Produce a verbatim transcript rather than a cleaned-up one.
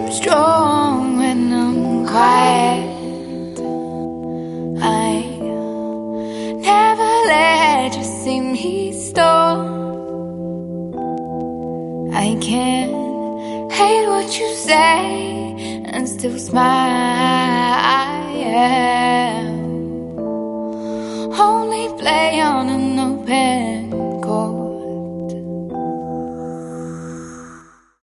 strong when I'm quiet. I never let you see me stop. I can't hate what you say and still smile. Only play on an open